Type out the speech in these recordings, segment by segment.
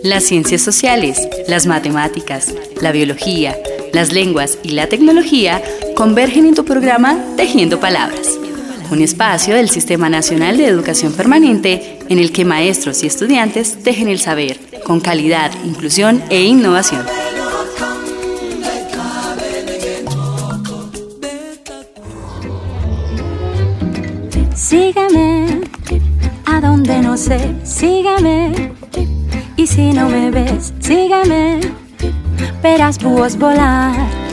Las ciencias sociales, las matemáticas, la biología, las lenguas y la tecnología convergen en tu programa Tejiendo Palabras, un espacio del Sistema Nacional de Educación Permanente en el que maestros y estudiantes tejen el saber con calidad, inclusión e innovación. Sígueme, a donde no sé, sígueme. Y si no me ves, sígueme, verás búhos volar.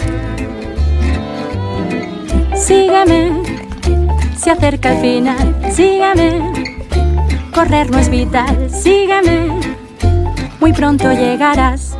Sígueme, se acerca el final, sígueme. Correr no es vital, sígueme, muy pronto llegarás.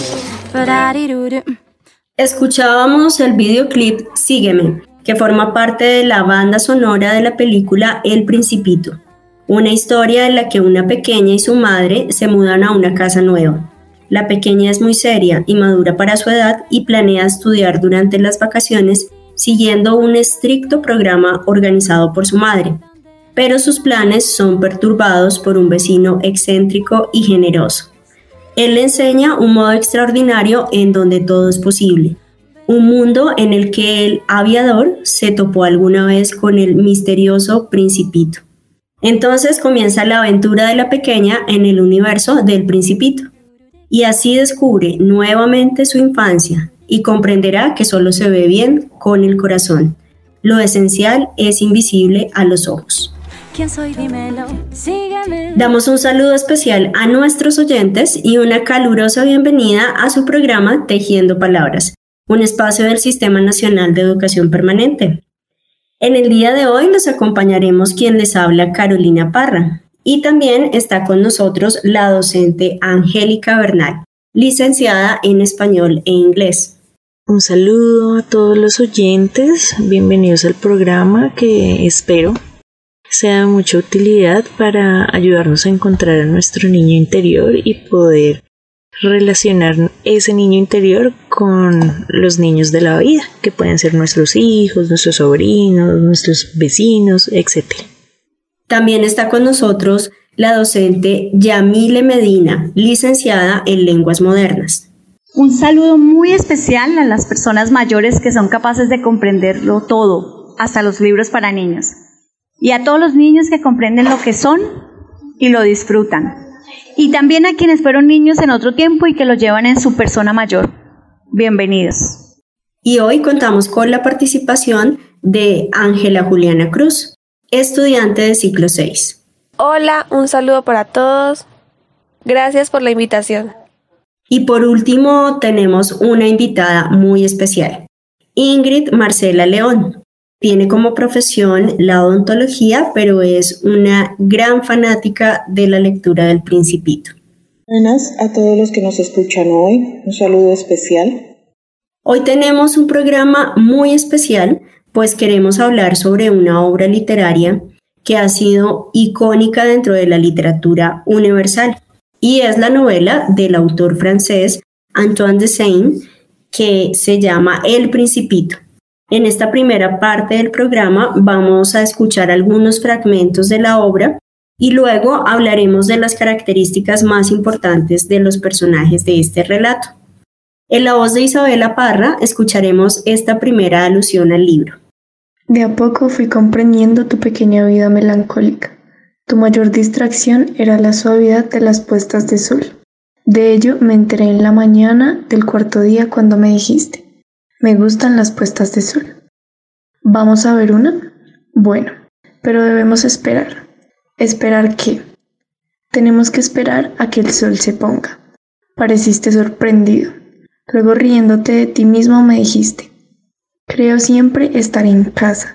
Escuchábamos el videoclip Sígueme, que forma parte de la banda sonora de la película El Principito, una historia en la que una pequeña y su madre se mudan a una casa nueva. La pequeña es muy seria y madura para su edad y planea estudiar durante las vacaciones siguiendo un estricto programa organizado por su madre, pero sus planes son perturbados por un vecino excéntrico y generoso. Él le enseña un modo extraordinario en donde todo es posible, un mundo en el que el aviador se topó alguna vez con el misterioso Principito. Entonces comienza la aventura de la pequeña en el universo del Principito, y así descubre nuevamente su infancia y comprenderá que solo se ve bien con el corazón. Lo esencial es invisible a los ojos. ¿Quién soy? Dímelo, sígueme. Damos un saludo especial a nuestros oyentes y una calurosa bienvenida a su programa Tejiendo Palabras, un espacio del Sistema Nacional de Educación Permanente. En el día de hoy los acompañaremos quien les habla, Carolina Parra, y también está con nosotros la docente Angélica Bernal, licenciada en Español e Inglés. Un saludo a todos los oyentes, bienvenidos al programa que espero sea de mucha utilidad para ayudarnos a encontrar a nuestro niño interior y poder relacionar ese niño interior con los niños de la vida, que pueden ser nuestros hijos, nuestros sobrinos, nuestros vecinos, etc. También está con nosotros la docente Yamile Medina, licenciada en Lenguas Modernas. Un saludo muy especial a las personas mayores que son capaces de comprenderlo todo, hasta los libros para niños. Y a todos los niños que comprenden lo que son y lo disfrutan. Y también a quienes fueron niños en otro tiempo y que lo llevan en su persona mayor. Bienvenidos. Y hoy contamos con la participación de Ángela Juliana Cruz, estudiante de ciclo 6. Hola, un saludo para todos. Gracias por la invitación. Y por último tenemos una invitada muy especial, Ingrid Marcela León. Tiene como profesión la odontología, pero es una gran fanática de la lectura del Principito. Buenas a todos los que nos escuchan hoy, un saludo especial. Hoy tenemos un programa muy especial, pues queremos hablar sobre una obra literaria que ha sido icónica dentro de la literatura universal, y es la novela del autor francés Antoine de Saint, que se llama El Principito. En esta primera parte del programa vamos a escuchar algunos fragmentos de la obra y luego hablaremos de las características más importantes de los personajes de este relato. En la voz de Isabela Parra escucharemos esta primera alusión al libro. De a poco fui comprendiendo tu pequeña vida melancólica. Tu mayor distracción era la suavidad de las puestas de sol. De ello me enteré en la mañana del cuarto día cuando me dijiste: me gustan las puestas de sol. ¿Vamos a ver una? Bueno, pero debemos esperar. ¿Esperar qué? Tenemos que esperar a que el sol se ponga. Pareciste sorprendido. Luego, riéndote de ti mismo, me dijiste: creo siempre estar en casa.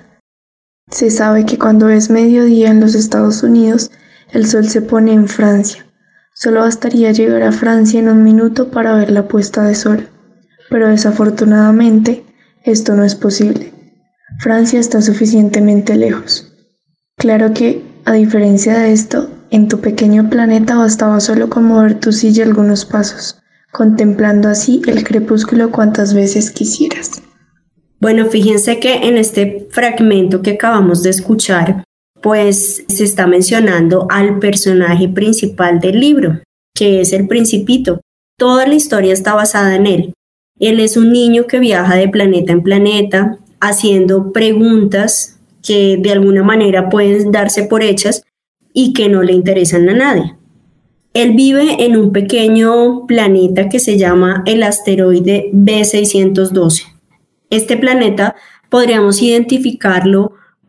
Se sabe que cuando es mediodía en los Estados Unidos, el sol se pone en Francia. Solo bastaría llegar a Francia en un minuto para ver la puesta de sol. Pero desafortunadamente, esto no es posible. Francia está suficientemente lejos. Claro que, a diferencia de esto, en tu pequeño planeta bastaba solo con mover tu silla algunos pasos, contemplando así el crepúsculo cuantas veces quisieras. Bueno, fíjense que en este fragmento que acabamos de escuchar, pues se está mencionando al personaje principal del libro, que es El Principito. Toda la historia está basada en él. Él es un niño que viaja de planeta en planeta, haciendo preguntas que de alguna manera pueden darse por hechas y que no le interesan a nadie. Él vive en un pequeño planeta que se llama el asteroide B612. Este planeta podríamos identificarlo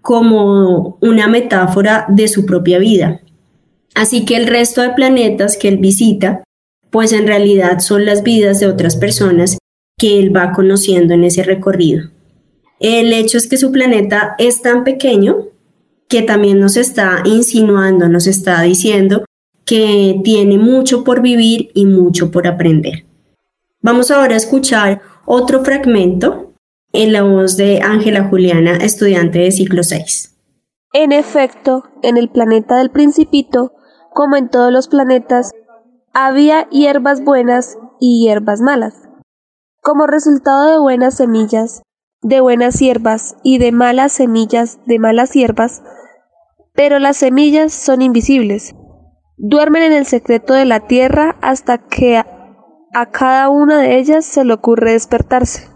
como una metáfora de su propia vida. Así que el resto de planetas que él visita, pues en realidad son las vidas de otras personas que él va conociendo en ese recorrido. El hecho es que su planeta es tan pequeño que también nos está insinuando, nos está diciendo que tiene mucho por vivir y mucho por aprender. Vamos ahora a escuchar otro fragmento en la voz de Ángela Juliana, estudiante de ciclo 6. En efecto, en el planeta del Principito, como en todos los planetas, había hierbas buenas y hierbas malas. Como resultado de buenas semillas, de buenas hierbas y de malas semillas, de malas hierbas, pero las semillas son invisibles. Duermen en el secreto de la tierra hasta que a cada una de ellas se le ocurre despertarse.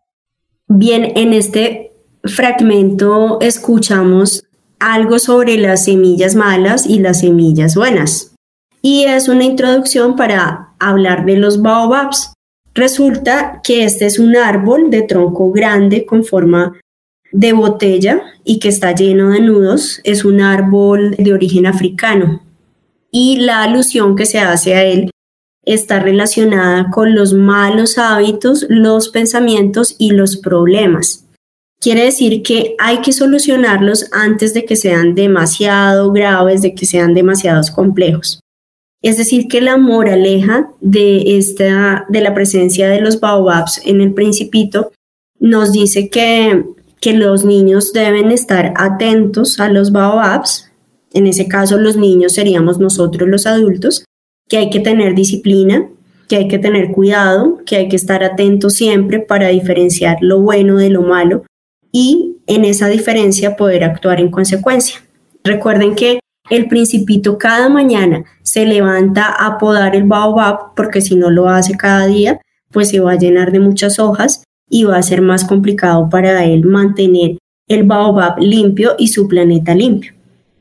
Bien, en este fragmento escuchamos algo sobre las semillas malas y las semillas buenas. Y es una introducción para hablar de los baobabs. Resulta que este es un árbol de tronco grande con forma de botella y que está lleno de nudos. Es un árbol de origen africano. Y la alusión que se hace a él está relacionada con los malos hábitos, los pensamientos y los problemas. Quiere decir que hay que solucionarlos antes de que sean demasiado graves, de que sean demasiado complejos. Es decir, que la moraleja de la presencia de los baobabs en El Principito nos dice que los niños deben estar atentos a los baobabs. En ese caso, los niños seríamos nosotros los adultos, que hay que tener disciplina, que hay que tener cuidado, que hay que estar atentos siempre para diferenciar lo bueno de lo malo y en esa diferencia poder actuar en consecuencia. Recuerden que El Principito cada mañana se levanta a podar el baobab porque si no lo hace cada día, pues se va a llenar de muchas hojas y va a ser más complicado para él mantener el baobab limpio y su planeta limpio.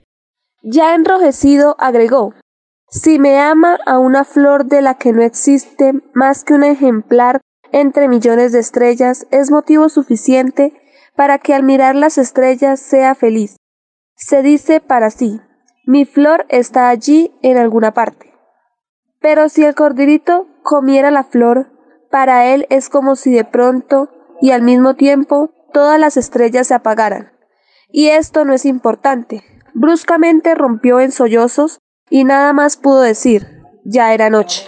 Ya enrojecido agregó: si me ama a una flor de la que no existe más que un ejemplar entre millones de estrellas, es motivo suficiente para que al mirar las estrellas sea feliz. Se dice para sí: mi flor está allí en alguna parte. Pero si el corderito comiera la flor, para él es como si de pronto y al mismo tiempo todas las estrellas se apagaran. Y esto no es importante. Bruscamente rompió en sollozos y nada más pudo decir: ya era noche.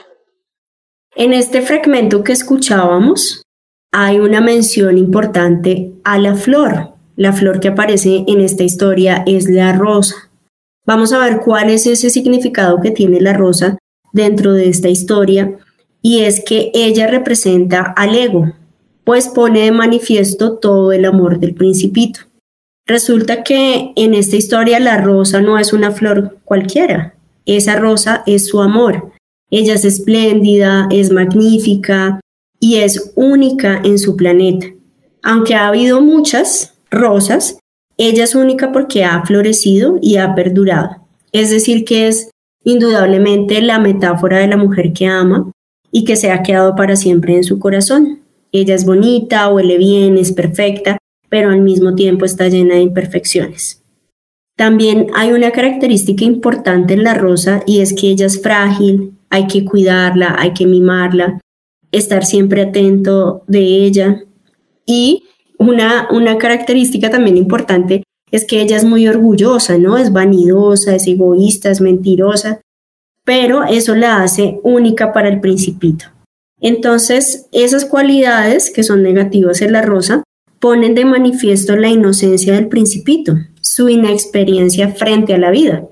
En este fragmento que escuchábamos hay una mención importante a la flor. La flor que aparece en esta historia es la rosa. Vamos a ver cuál es ese significado que tiene la rosa dentro de esta historia, y es que ella representa al ego, pues pone de manifiesto todo el amor del Principito. Resulta que en esta historia la rosa no es una flor cualquiera, esa rosa es su amor. Ella es espléndida, es magnífica y es única en su planeta. Aunque ha habido muchas rosas, ella es única porque ha florecido y ha perdurado. Es decir, que es indudablemente la metáfora de la mujer que ama y que se ha quedado para siempre en su corazón. Ella es bonita, huele bien, es perfecta, pero al mismo tiempo está llena de imperfecciones. También hay una característica importante en la rosa y es que ella es frágil, hay que cuidarla, hay que mimarla, estar siempre atento de ella. Y una característica también importante es que ella es muy orgullosa, ¿no? Es vanidosa, es egoísta, es mentirosa, pero eso la hace única para el Principito. Entonces, esas cualidades que son negativas en la rosa ponen de manifiesto la inocencia del Principito, su inexperiencia frente a la vida.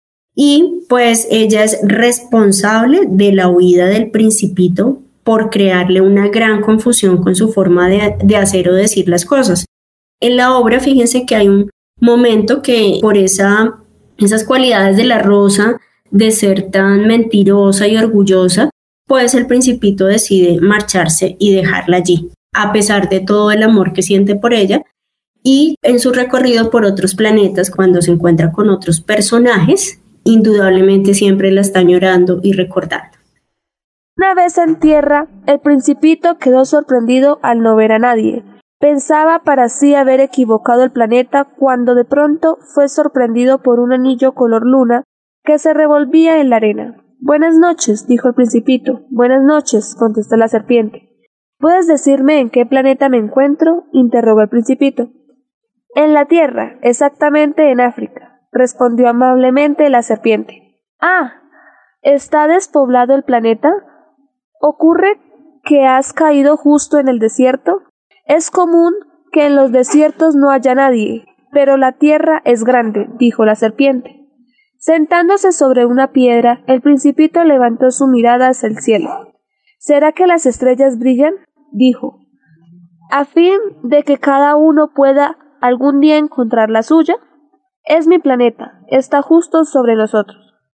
Y pues ella es responsable de la huida del Principito por crearle una gran confusión con su forma de hacer o decir las cosas. En la obra, fíjense que hay un momento que por esas cualidades de la rosa, de ser tan mentirosa y orgullosa, pues el Principito decide marcharse y dejarla allí, a pesar de todo el amor que siente por ella. Y en su recorrido por otros planetas, cuando se encuentra con otros personajes, indudablemente siempre la está añorando y recordando. Una vez en tierra, el Principito quedó sorprendido al no ver a nadie. Pensaba para sí haber equivocado el planeta cuando de pronto fue sorprendido por un anillo color luna que se revolvía en la arena. «Buenas noches», dijo el Principito. «Buenas noches», contestó la serpiente. «¿Puedes decirme en qué planeta me encuentro?», interrogó el Principito. «En la Tierra, exactamente en África», respondió amablemente la serpiente. «Ah, ¿está despoblado el planeta? ¿Ocurre que has caído justo en el desierto? Es común que en los desiertos no haya nadie, pero la tierra es grande», dijo la serpiente. Sentándose sobre una piedra, el Principito levantó su mirada hacia el cielo. «¿Será que las estrellas brillan?», dijo, «a fin de que cada uno pueda algún día encontrar la suya. Es mi planeta, está justo sobre nosotros.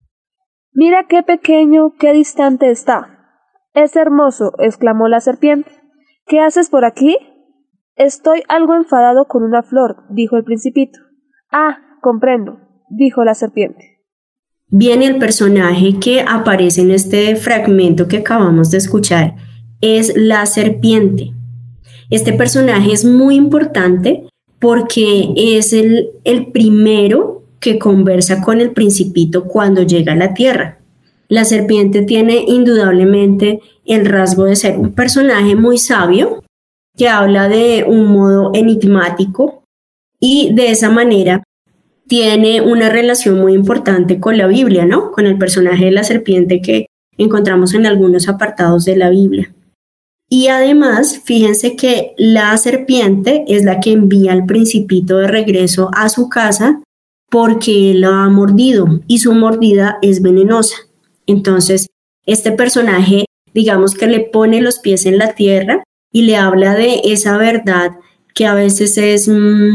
Mira qué pequeño, qué distante está». «Es hermoso», exclamó la serpiente. «¿Qué haces por aquí?». «Estoy algo enfadado con una flor», dijo el Principito. «Ah, comprendo», dijo la serpiente. Bien, el personaje que aparece en este fragmento que acabamos de escuchar es la serpiente. Este personaje es muy importante porque es el primero que conversa con el Principito cuando llega a la Tierra. La serpiente tiene indudablemente el rasgo de ser un personaje muy sabio, que habla de un modo enigmático y de esa manera tiene una relación muy importante con la Biblia, ¿no? Con el personaje de la serpiente que encontramos en algunos apartados de la Biblia. Y además, fíjense que la serpiente es la que envía al Principito de regreso a su casa porque él la ha mordido y su mordida es venenosa. Entonces, este personaje, digamos que le pone los pies en la tierra y le habla de esa verdad que a veces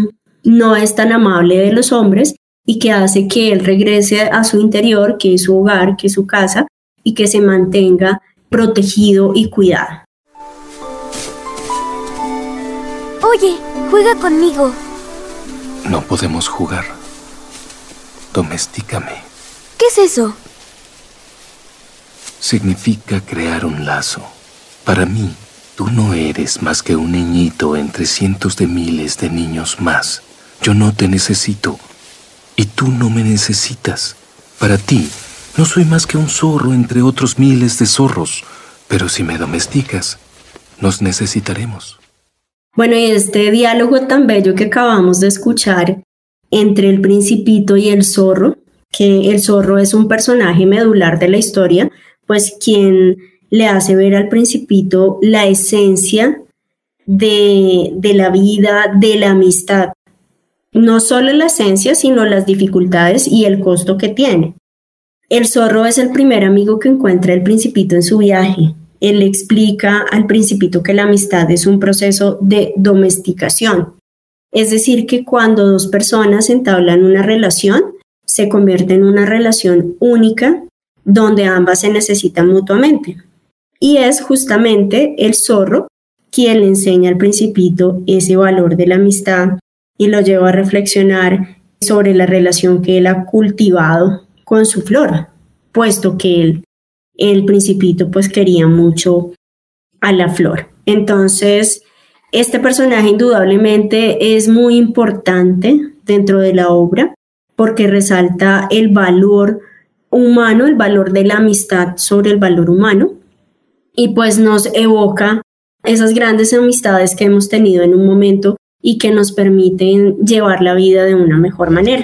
no es tan amable de los hombres y que hace que él regrese a su interior, que es su hogar, que es su casa, y que se mantenga protegido y cuidado. Oye, juega conmigo. No podemos jugar. Domestícame. ¿Qué es eso? Significa crear un lazo. Para mí, tú no eres más que un niñito entre cientos de miles de niños más. Yo no te necesito, y tú no me necesitas. Para ti, no soy más que un zorro entre otros miles de zorros, pero si me domesticas, nos necesitaremos. Bueno, y este diálogo tan bello que acabamos de escuchar entre el Principito y el zorro, que el zorro es un personaje medular de la historia, pues quien le hace ver al Principito la esencia de la vida, de la amistad. No solo la esencia, sino las dificultades y el costo que tiene. El zorro es el primer amigo que encuentra el Principito en su viaje. Él le explica al Principito que la amistad es un proceso de domesticación. Es decir, que cuando dos personas entablan una relación, se convierte en una relación única donde ambas se necesitan mutuamente. Y es justamente el zorro quien le enseña al Principito ese valor de la amistad y lo lleva a reflexionar sobre la relación que él ha cultivado con su flor, puesto que el Principito pues quería mucho a la flor. Entonces, este personaje indudablemente es muy importante dentro de la obra porque resalta el valor humano, el valor de la amistad sobre el valor humano y pues nos evoca esas grandes amistades que hemos tenido en un momento y que nos permiten llevar la vida de una mejor manera.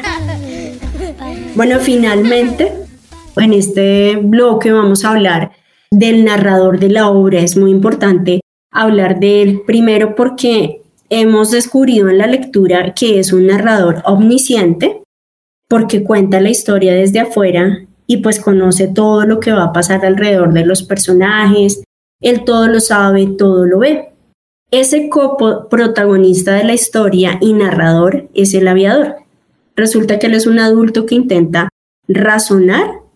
Bueno, finalmente, en este bloque vamos a hablar del narrador de la obra. Es muy importante hablar de él primero porque hemos descubierto en la lectura que es un narrador omnisciente porque cuenta la historia desde afuera y pues conoce todo lo que va a pasar alrededor de los personajes. Él todo lo sabe, todo lo ve. Ese coprotagonista de la historia y narrador es el aviador. Resulta que él es un adulto que intenta razonar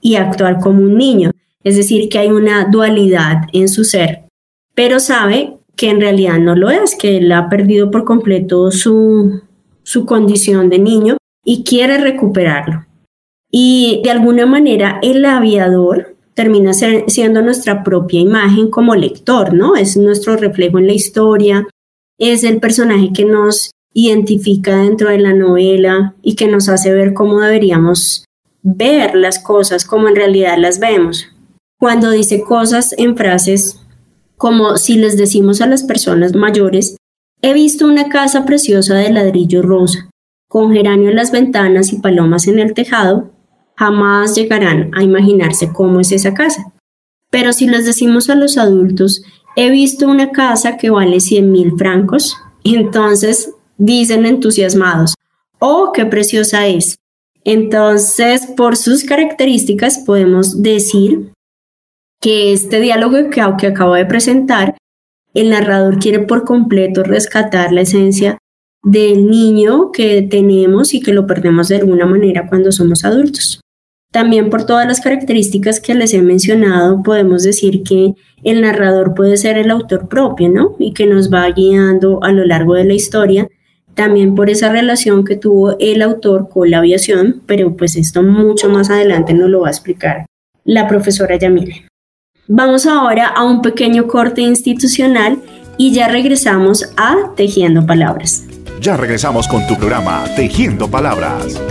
y actuar como un niño. Es decir, que hay una dualidad en su ser, pero sabe que en realidad no lo es, que él ha perdido por completo su condición de niño y quiere recuperarlo. Y de alguna manera el aviador termina siendo nuestra propia imagen como lector, ¿no? Es nuestro reflejo en la historia, es el personaje que nos identifica dentro de la novela y que nos hace ver cómo deberíamos ver las cosas, como en realidad las vemos. Cuando dice cosas en frases como si les decimos a las personas mayores, he visto una casa preciosa de ladrillo rosa, con geranio en las ventanas y palomas en el tejado, jamás llegarán a imaginarse cómo es esa casa. Pero si les decimos a los adultos, he visto una casa que vale 100,000 francos, entonces dicen entusiasmados, ¡oh, qué preciosa es! Entonces, por sus características podemos decir que este diálogo que acabo de presentar, el narrador quiere por completo rescatar la esencia del niño que tenemos y que lo perdemos de alguna manera cuando somos adultos. También por todas las características que les he mencionado, podemos decir que el narrador puede ser el autor propio, ¿no? Y que nos va guiando a lo largo de la historia, también por esa relación que tuvo el autor con la aviación, pero pues esto mucho más adelante nos lo va a explicar la profesora Yamile. Vamos ahora a un pequeño corte institucional y ya regresamos a Tejiendo Palabras. Ya regresamos con tu programa Tejiendo Palabras.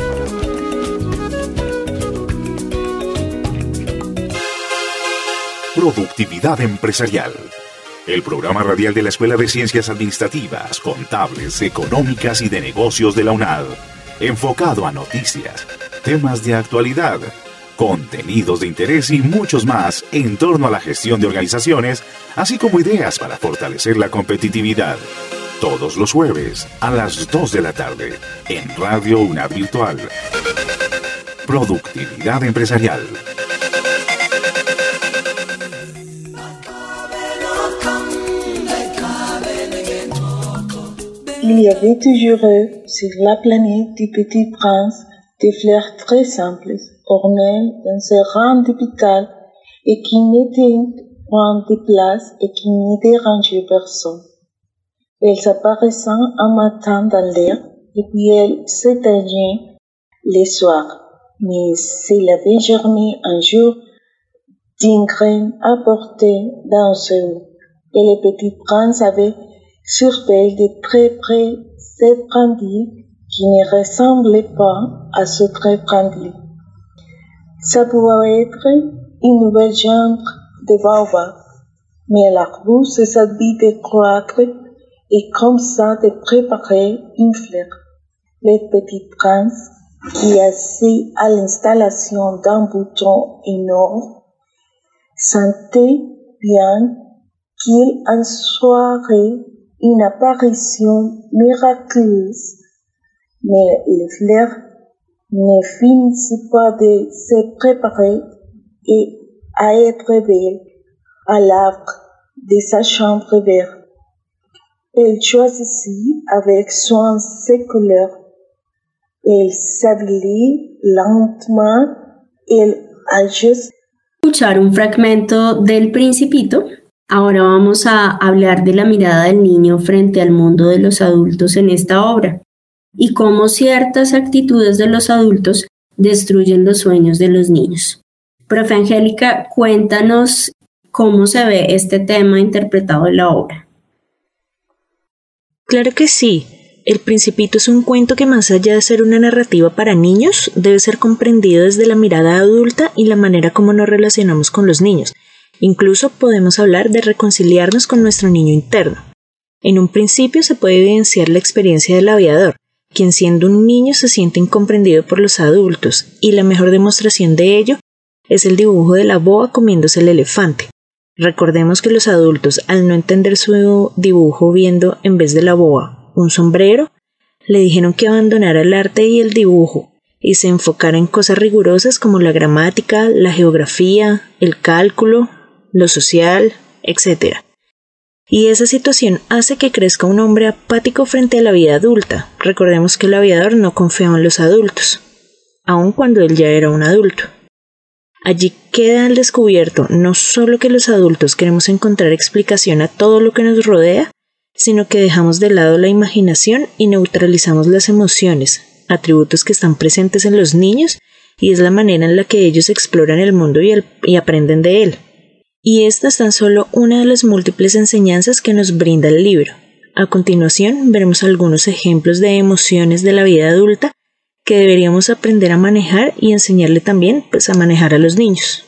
Productividad empresarial. El programa radial de la Escuela de Ciencias Administrativas, Contables, Económicas y de Negocios de la UNAD. Enfocado a noticias, temas de actualidad, contenidos de interés y muchos más en torno a la gestión de organizaciones, así como ideas para fortalecer la competitividad. Todos los jueves a las 2 de la tarde en Radio UNAD Virtual. Productividad empresarial. Il y avait toujours sur la planète du Petit Prince des fleurs très simples, ornées dans un rang d'hôpital et qui n'étaient point de place et qui ne dérangeaient personne. Elles apparaissaient un matin dans l'air et puis elles s'éteignaient le soir. Mais s'il avait germé un jour d'une graine apportée dans ce haut, et le Petit Prince avait surveillé de très près cette brindille qui ne ressemblait pas à ce très brindille. Ça pouvait être une nouvelle genre de baobab, mais l'arbuste s'habille de croître et comme ça de préparer une fleur. Le Petit Prince, qui assis à l'installation d'un bouton énorme, sentait bien qu'il en soirait une apparition miraculeuse, mais les fleurs ne finissaient pas de se préparer et à être belles à l'arbre de sa chambre verte. Elle choisit avec soin ses couleurs. Elle s'habillait lentement. Elle ajusta. Escuchar un fragmento del Principito. Ahora vamos a hablar de la mirada del niño frente al mundo de los adultos en esta obra y cómo ciertas actitudes de los adultos destruyen los sueños de los niños. Profe Angélica, cuéntanos cómo se ve este tema interpretado en la obra. Claro que sí. El Principito es un cuento que, más allá de ser una narrativa para niños, debe ser comprendido desde la mirada adulta y la manera como nos relacionamos con los niños. Incluso podemos hablar de reconciliarnos con nuestro niño interno. En un principio se puede evidenciar la experiencia del aviador, quien siendo un niño se siente incomprendido por los adultos, y la mejor demostración de ello es el dibujo de la boa comiéndose el elefante. Recordemos que los adultos, al no entender su dibujo viendo en vez de la boa un sombrero, le dijeron que abandonara el arte y el dibujo y se enfocara en cosas rigurosas como la gramática, la geografía, el cálculo, lo social, etc. Y esa situación hace que crezca un hombre apático frente a la vida adulta. Recordemos que el aviador no confiaba en los adultos, aun cuando él ya era un adulto. Allí queda al descubierto no solo que los adultos queremos encontrar explicación a todo lo que nos rodea, sino que dejamos de lado la imaginación y neutralizamos las emociones, atributos que están presentes en los niños, y es la manera en la que ellos exploran el mundo y aprenden de él. Y esta es tan solo una de las múltiples enseñanzas que nos brinda el libro. A continuación veremos algunos ejemplos de emociones de la vida adulta que deberíamos aprender a manejar y enseñarle también a manejar a los niños.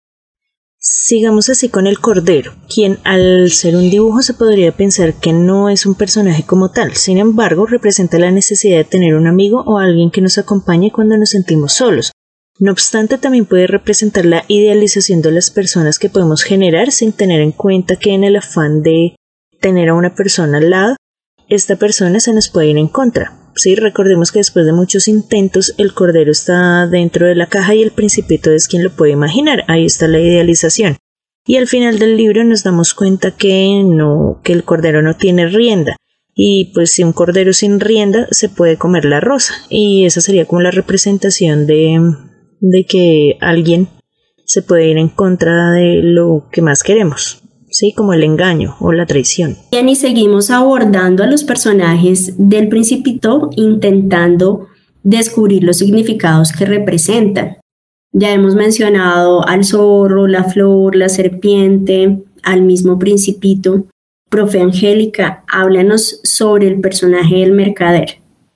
Sigamos así con el cordero, quien al ser un dibujo se podría pensar que no es un personaje como tal, sin embargo representa la necesidad de tener un amigo o alguien que nos acompañe cuando nos sentimos solos. No obstante, también puede representar la idealización de las personas que podemos generar sin tener en cuenta que en el afán de tener a una persona al lado, esta persona se nos puede ir en contra. Sí, recordemos que después de muchos intentos el cordero está dentro de la caja y el principito es quien lo puede imaginar. Ahí está la idealización. Y al final del libro nos damos cuenta que el cordero no tiene rienda. Y pues si un cordero sin rienda se puede comer la rosa. Y esa sería como la representación de que alguien se puede ir en contra de lo que más queremos. Sí, como el engaño o la traición. Bien, y seguimos abordando a los personajes del Principito intentando descubrir los significados que representan. Ya hemos mencionado al zorro, la flor, la serpiente, al mismo Principito. Profe Angélica, háblanos sobre el personaje del mercader.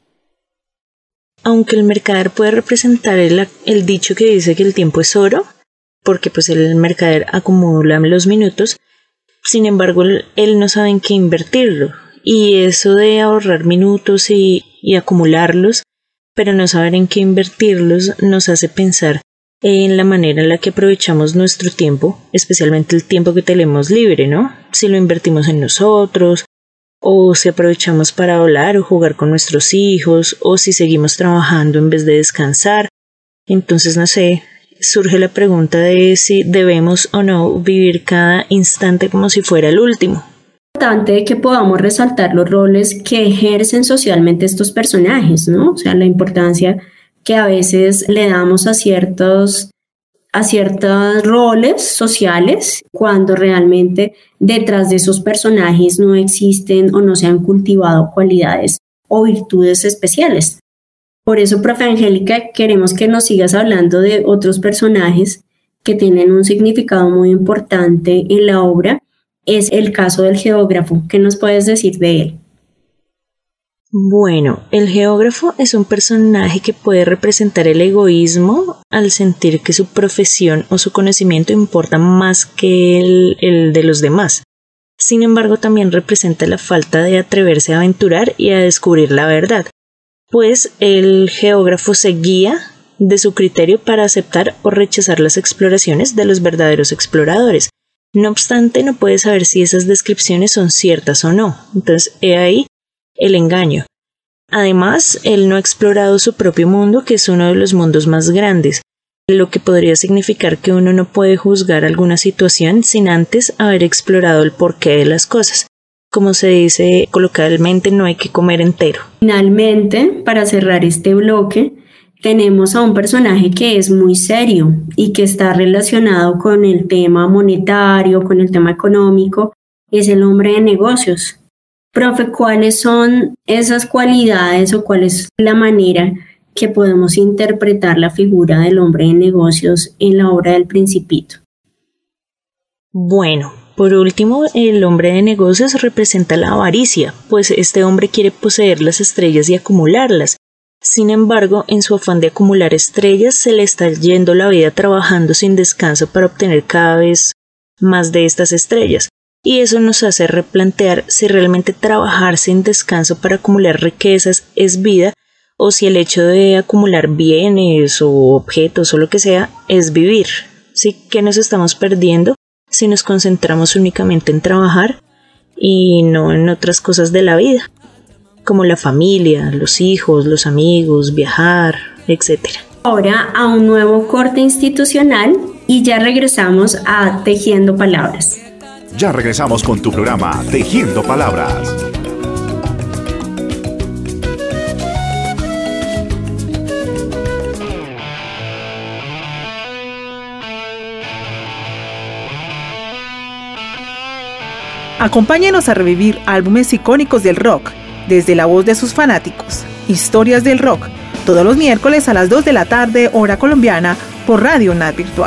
Aunque el mercader puede representar el dicho que dice que el tiempo es oro, porque pues el mercader acumula los minutos, sin embargo, él no sabe en qué invertirlo, y eso de ahorrar minutos y acumularlos, pero no saber en qué invertirlos, nos hace pensar en la manera en la que aprovechamos nuestro tiempo, especialmente el tiempo que tenemos libre, ¿no? Si lo invertimos en nosotros, o si aprovechamos para hablar o jugar con nuestros hijos, o si seguimos trabajando en vez de descansar. Entonces, no sé, surge la pregunta de si debemos o no vivir cada instante como si fuera el último. Es importante que podamos resaltar los roles que ejercen socialmente estos personajes, ¿no? O sea, la importancia que a veces le damos a ciertos roles sociales cuando realmente detrás de esos personajes no existen o no se han cultivado cualidades o virtudes especiales. Por eso, profe Angélica, queremos que nos sigas hablando de otros personajes que tienen un significado muy importante en la obra. Es el caso del geógrafo. ¿Qué nos puedes decir de él? Bueno, el geógrafo es un personaje que puede representar el egoísmo al sentir que su profesión o su conocimiento importa más que el de los demás. Sin embargo, también representa la falta de atreverse a aventurar y a descubrir la verdad, pues el geógrafo se guía de su criterio para aceptar o rechazar las exploraciones de los verdaderos exploradores. No obstante, no puede saber si esas descripciones son ciertas o no. Entonces, he ahí el engaño. Además, él no ha explorado su propio mundo, que es uno de los mundos más grandes, lo que podría significar que uno no puede juzgar alguna situación sin antes haber explorado el porqué de las cosas. Como se dice coloquialmente, no hay que comer entero. Finalmente, para cerrar este bloque, tenemos a un personaje que es muy serio y que está relacionado con el tema monetario, con el tema económico, es el hombre de negocios. Profe, ¿cuáles son esas cualidades o cuál es la manera que podemos interpretar la figura del hombre de negocios en la obra del Principito? Bueno, por último, el hombre de negocios representa la avaricia, pues este hombre quiere poseer las estrellas y acumularlas. Sin embargo, en su afán de acumular estrellas, se le está yendo la vida trabajando sin descanso para obtener cada vez más de estas estrellas. Y eso nos hace replantear si realmente trabajar sin descanso para acumular riquezas es vida, o si el hecho de acumular bienes o objetos o lo que sea es vivir. ¿Sí? ¿Qué nos estamos perdiendo si nos concentramos únicamente en trabajar y no en otras cosas de la vida, como la familia, los hijos, los amigos, viajar, etc.? Ahora a un nuevo corte institucional y ya regresamos a Tejiendo Palabras. Ya regresamos con tu programa Tejiendo Palabras. Acompáñenos a revivir álbumes icónicos del rock, desde la voz de sus fanáticos. Historias del rock, todos los miércoles a las 2 de la tarde, hora colombiana, por Radio UNAD Virtual.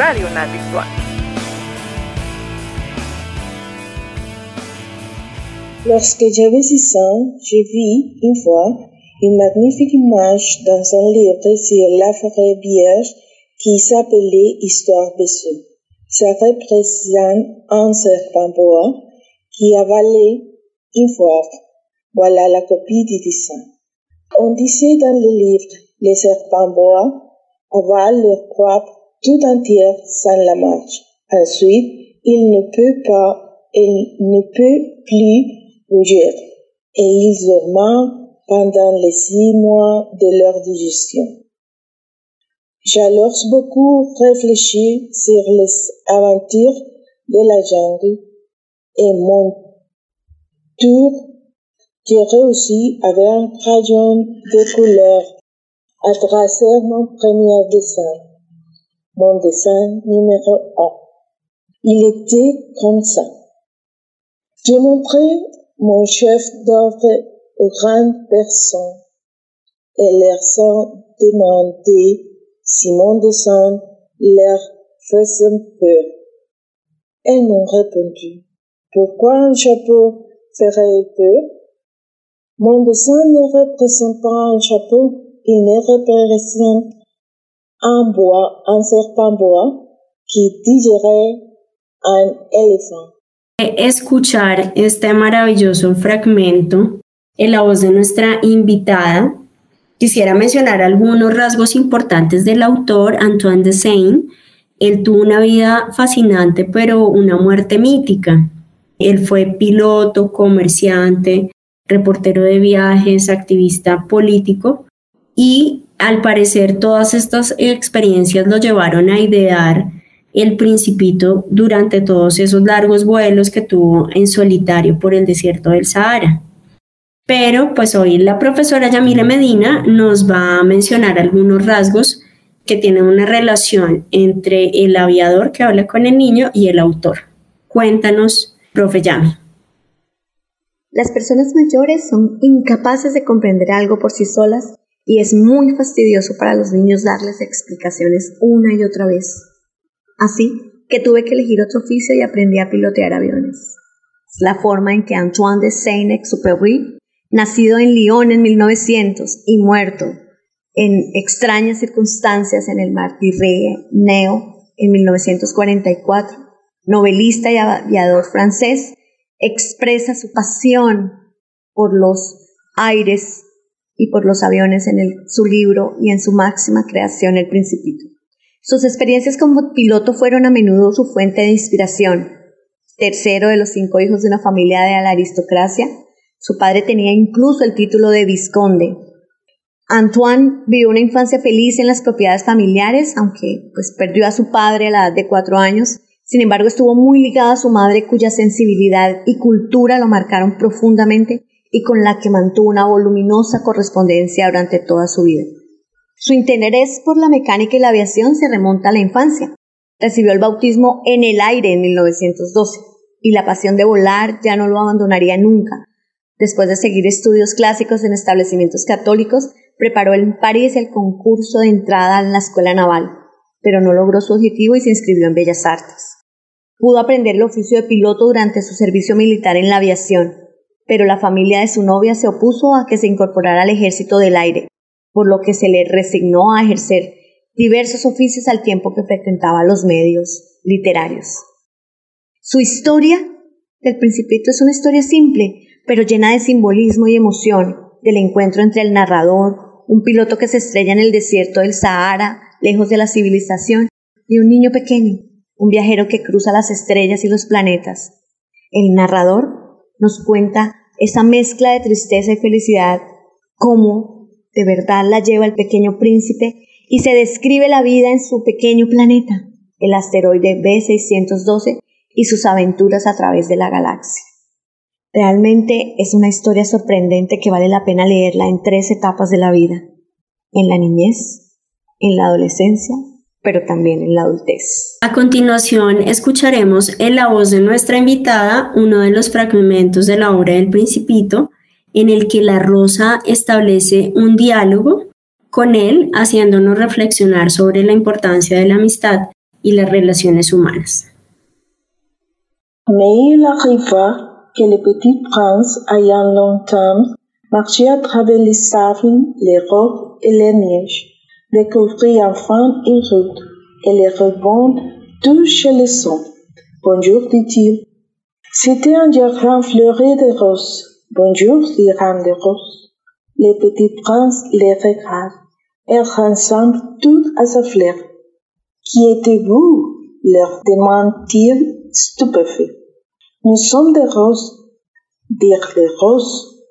Lorsque j'avais 6 ans, j'ai vu une fois une magnifique image dans un livre sur la forêt vierge qui s'appelait Histoire des Sceaux. Ça représente un serpent boa qui avalait une foire. Voilà la copie du dessin. On disait dans le livre, les serpents boa avalent leur proie tout entière sans la marche. Ensuite, il ne peut plus bouger. Et ils dorment pendant les 6 mois de leur digestion. J'ai alors beaucoup réfléchi sur les aventures de la jungle et mon tour, j'ai réussi avec un crayon de couleur à tracer mon premier dessin, mon dessin numéro 1. Il était comme ça. J'ai montré mon chef d'ordre aux grandes personnes et leur ont demandé si mon dessin leur faisait peur. Elles m'ont répondu, pourquoi un chapeau ferait peur? Mon dessin ne représente pas un chapeau, il me représente un serpent boa qui digérait un éléphant. Escuchar este maravilloso fragmento en la voz de nuestra invitada, quisiera mencionar algunos rasgos importantes del autor, Antoine de Saint. Él tuvo una vida fascinante, pero una muerte mítica. Él fue piloto, comerciante, reportero de viajes, activista político, y al parecer todas estas experiencias lo llevaron a idear El Principito durante todos esos largos vuelos que tuvo en solitario por el desierto del Sahara. Pero pues hoy la profesora Yamile Medina nos va a mencionar algunos rasgos que tienen una relación entre el aviador que habla con el niño y el autor. Cuéntanos, profe Yami. Las personas mayores son incapaces de comprender algo por sí solas y es muy fastidioso para los niños darles explicaciones una y otra vez. Así que tuve que elegir otro oficio y aprendí a pilotear aviones. Es la forma en que Antoine de Saint-Exupéry, nacido en Lyon en 1900 y muerto en extrañas circunstancias en el Martyré-Neo en 1944, novelista y aviador francés, expresa su pasión por los aires y por los aviones en su libro y en su máxima creación, El Principito. Sus experiencias como piloto fueron a menudo su fuente de inspiración. Tercero de los 5 hijos de una familia de la aristocracia, su padre tenía incluso el título de vizconde. Antoine vivió una infancia feliz en las propiedades familiares, aunque perdió a su padre a la edad de 4 años. Sin embargo, estuvo muy ligado a su madre, cuya sensibilidad y cultura lo marcaron profundamente y con la que mantuvo una voluminosa correspondencia durante toda su vida. Su interés por la mecánica y la aviación se remonta a la infancia. Recibió el bautismo en el aire en 1912 y la pasión de volar ya no lo abandonaría nunca. Después de seguir estudios clásicos en establecimientos católicos, preparó en París el concurso de entrada en la escuela naval, pero no logró su objetivo y se inscribió en Bellas Artes. Pudo aprender el oficio de piloto durante su servicio militar en la aviación, pero la familia de su novia se opuso a que se incorporara al ejército del aire, por lo que se le resignó a ejercer diversos oficios al tiempo que frecuentaba los medios literarios. Su historia del Principito es una historia simple, pero llena de simbolismo y emoción, del encuentro entre el narrador, un piloto que se estrella en el desierto del Sahara, lejos de la civilización, y un niño pequeño, un viajero que cruza las estrellas y los planetas. El narrador nos cuenta esa mezcla de tristeza y felicidad, cómo de verdad la lleva el pequeño príncipe, y se describe la vida en su pequeño planeta, el asteroide B612, y sus aventuras a través de la galaxia. Realmente es una historia sorprendente que vale la pena leerla en 3 etapas de la vida: en la niñez, en la adolescencia pero también en la adultez. A continuación escucharemos en la voz de nuestra invitada uno de los fragmentos de la obra del Principito, en el que la Rosa establece un diálogo con él, haciéndonos reflexionar sobre la importancia de la amistad y las relaciones humanas. Mais il arriva que le petit prince, ayant longtemps marché à travers les sables, les rocs et les neiges, découvrit enfin une route, et les rebonds touchaient le son. Bonjour, dit-il. C'était un jardin fleuri de roses. Bonjour, dit Reine de Rose. Le petit prince les regarde. Elles ressemblent toutes à sa fleur. Qui êtes-vous? Leur demande-t-il stupéfait. Nous sommes des roses, dirent les roses.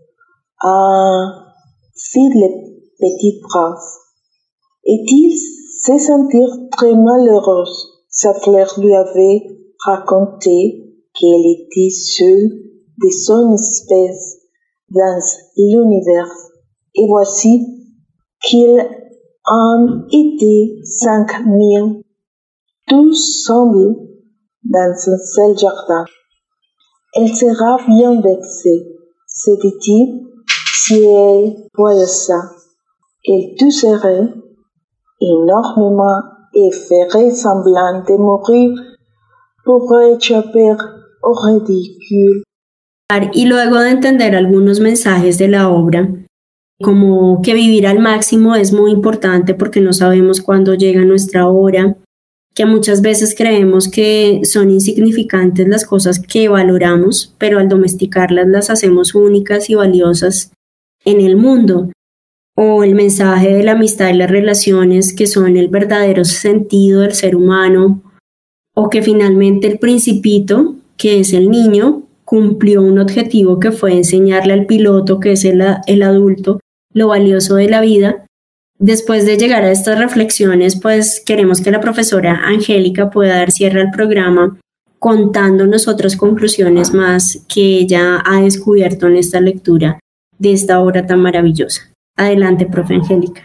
Ah, fit le petit prince. Et il se sentit très malheureuse. Sa fleur lui avait raconté qu'elle était seule de son espèce dans l'univers. Et voici qu'il en était 5000, tous semblent dans un seul jardin. Elle sera bien vexée, se dit-il, si elle voyait ça. Elle tousserait énormément et ferait semblant de mourir pour échapper au ridicule. Y luego de entender algunos mensajes de la obra, como que vivir al máximo es muy importante porque no sabemos cuándo llega nuestra hora, que muchas veces creemos que son insignificantes las cosas que valoramos, pero al domesticarlas las hacemos únicas y valiosas en el mundo. O el mensaje de la amistad y las relaciones, que son el verdadero sentido del ser humano, o que finalmente el Principito, que es el niño, cumplió un objetivo que fue enseñarle al piloto, que es el adulto, lo valioso de la vida. Después de llegar a estas reflexiones, pues queremos que la profesora Angélica pueda dar cierre al programa contándonos otras conclusiones más que ella ha descubierto en esta lectura de esta obra tan maravillosa. Adelante, profe Angélica.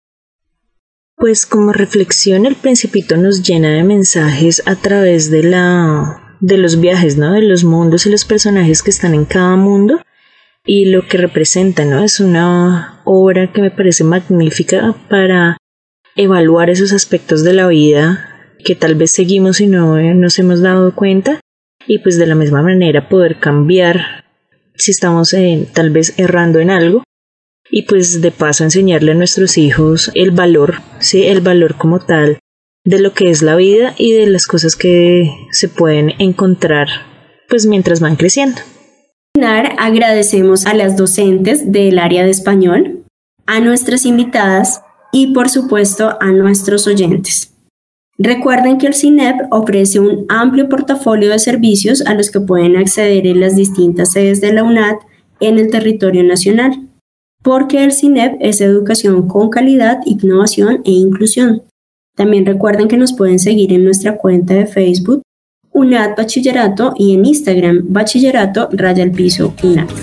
Pues como reflexión, el Principito nos llena de mensajes a través de los viajes, ¿no? De los mundos y los personajes que están en cada mundo y lo que representa, ¿no? Es una obra que me parece magnífica para evaluar esos aspectos de la vida que tal vez seguimos y no nos hemos dado cuenta, y pues de la misma manera poder cambiar si estamos tal vez errando en algo, y pues de paso enseñarle a nuestros hijos el valor, ¿sí? El valor como tal de lo que es la vida y de las cosas que se pueden encontrar pues mientras van creciendo. Agradecemos a las docentes del área de español, a nuestras invitadas y por supuesto a nuestros oyentes. Recuerden que el CINEP ofrece un amplio portafolio de servicios a los que pueden acceder en las distintas sedes de la UNAD en el territorio nacional, porque el CINEP es educación con calidad, innovación e inclusión. También recuerden que nos pueden seguir en nuestra cuenta de Facebook, UNAD Bachillerato, y en Instagram, Bachillerato_UNAD.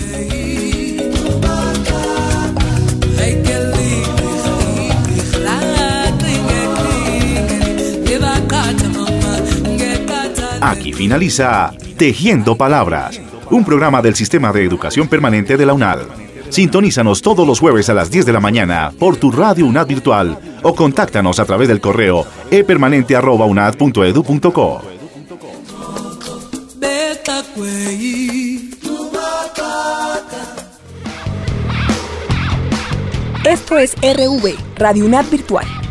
Aquí finaliza Tejiendo Palabras, un programa del Sistema de Educación Permanente de la UNAD. Sintonízanos todos los jueves a las 10 de la mañana por tu radio UNAD virtual o contáctanos a través del correo epermanente@unad.edu.co. Esto es RV, Radio UNAD Virtual.